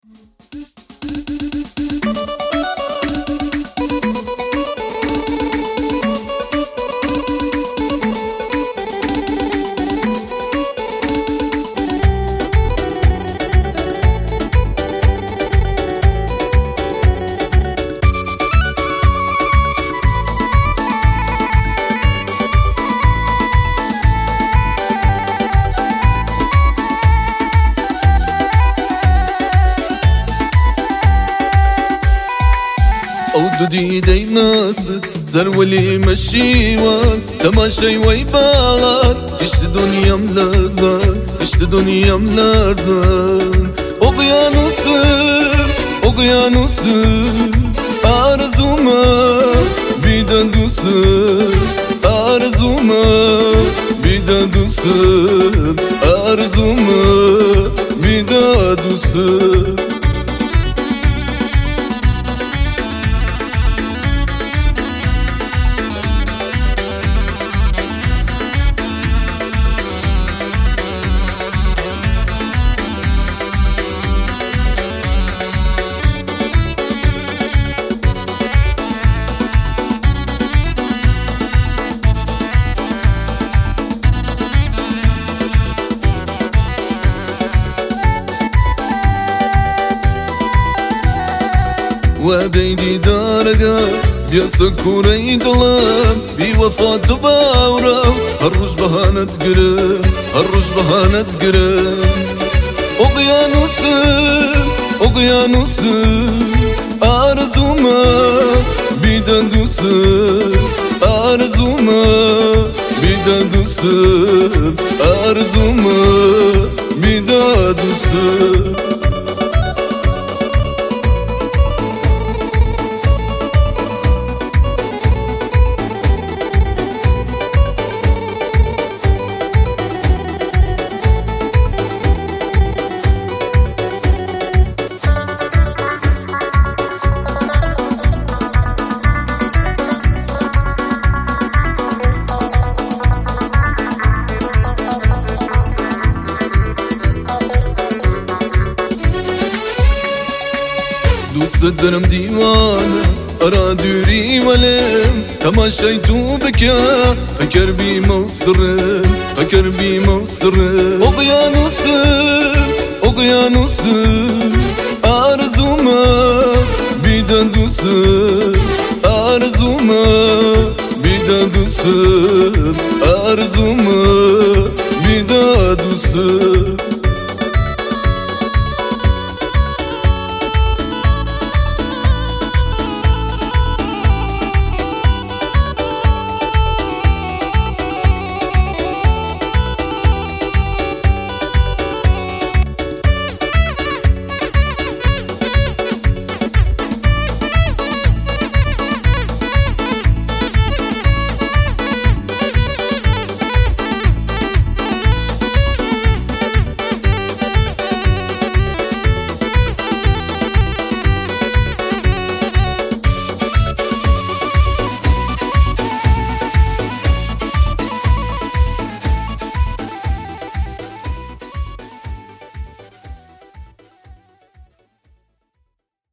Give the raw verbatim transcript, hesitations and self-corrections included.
دودي دي ماسد زرولي مشيوان تماشي ويبالان اشت دنيا ملرزان اشت دنيا ملرزان اقيانوسم اقيانوسم آرزوما بیدن دوسم آرزوما بیدن دوسم آرزوما بیدن دوسم وبيدي دارقا بيسكوري ظلام بوفاة باورا هالرج بهانة قرام هالرج بهانة قرام اقيانوسم اقيانوسم آرزوما بيدن دوسم آرزوما بيدن دوسم آرزوما بيدن دوسم دوست دارم دیوانه ارا دوری ولم تماشيتو بكا فكر بي مصرم فكر بي مصرم اقيانوسم اقيانوسم آرزوما بیدن دوسم آرزوما بیدن دوسم